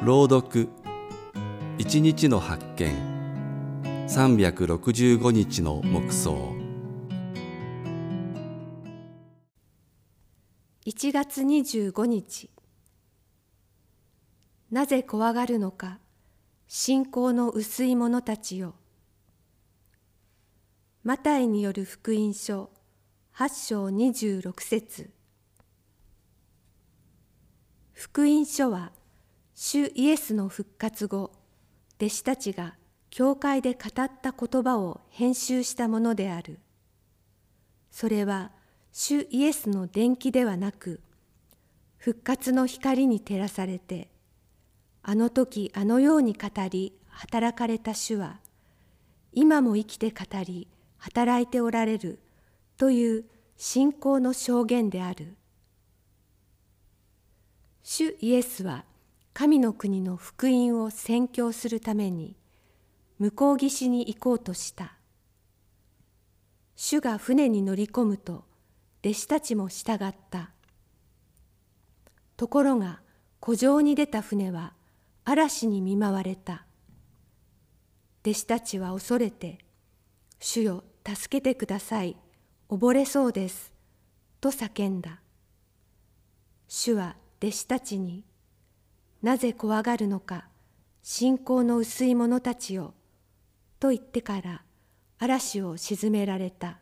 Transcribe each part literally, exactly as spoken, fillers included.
朗読一日の発見さんびゃくろくじゅうごにちの黙想。 いちがつにじゅうごにち。なぜ怖がるのか、信仰の薄い者たちよ。マタイによる福音書はちしょうにじゅうろくせつ。福音書は主イエスの復活後、弟子たちが教会で語った言葉を編集したものである。それは主イエスの伝記ではなく、復活の光に照らされて、あの時あのように語り働かれた主は、今も生きて語り働いておられるという信仰の証言である。主イエスは神の国の福音を宣教するために向こう岸に行こうとした。主が船に乗り込むと弟子たちも従った。ところが湖上に出た船は嵐に見舞われた。弟子たちは恐れて、主よ、助けてください、溺れそうです、と叫んだ。主は弟子たちに、なぜ怖がるのか、信仰の薄い者たちよ、と言ってから嵐を鎮められた。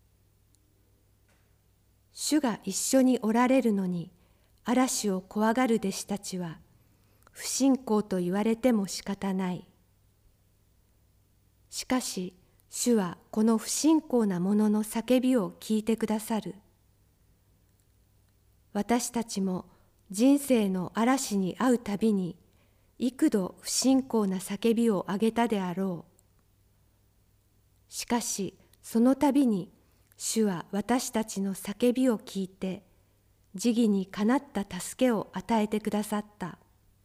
主が一緒におられるのに、嵐を怖がる弟子たちは、不信仰と言われても仕方ない。しかし、主はこの不信仰な者の叫びを聞いてくださる。私たちも人生の嵐に遭うたびに、幾度不信仰な叫びを上げたであろう。しかし、そのたびに、主は私たちの叫びを聞いて、慈義にかなった助けを与えてくださった。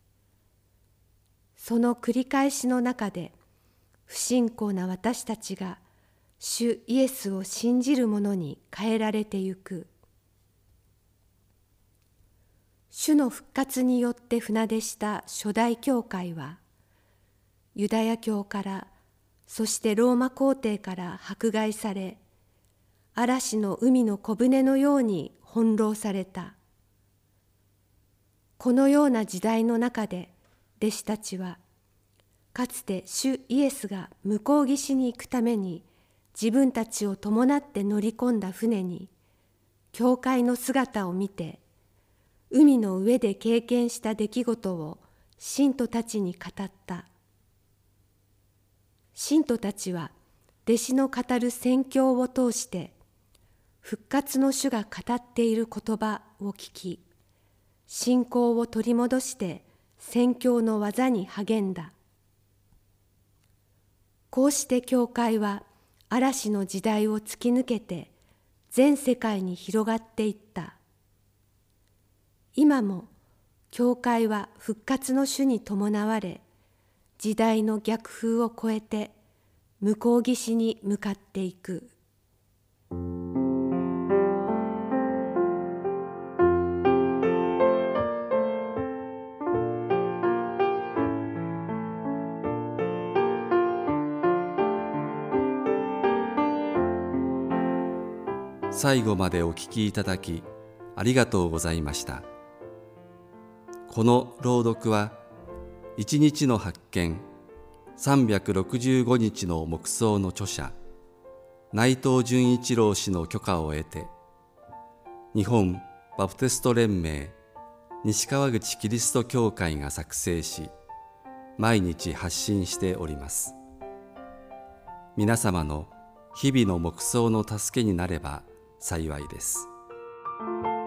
その繰り返しの中で、不信仰な私たちが、主イエスを信じる者に変えられてゆく。主の復活によって船出した初代教会は、ユダヤ教から、そしてローマ皇帝から迫害され、嵐の海の小舟のように翻弄された。このような時代の中で、弟子たちは、かつて主イエスが向こう岸に行くために、自分たちを伴って乗り込んだ船に、教会の姿を見て、海の上で経験した出来事を信徒たちに語った。信徒たちは弟子の語る宣教を通して、復活の主が語っている言葉を聞き、信仰を取り戻して宣教の技に励んだ。こうして教会は嵐の時代を突き抜けて全世界に広がっていった。今も教会は復活の主に伴われ、時代の逆風を越えて向こう岸に向かっていく。 最後までお聞きいただきありがとうございました。この朗読は一日の発見さんびゃくろくじゅうごにちの黙想の著者内藤純一郎氏の許可を得て、日本バプテスト連盟西川口キリスト教会が作成し、毎日発信しております。皆様の日々の黙想の助けになれば幸いです。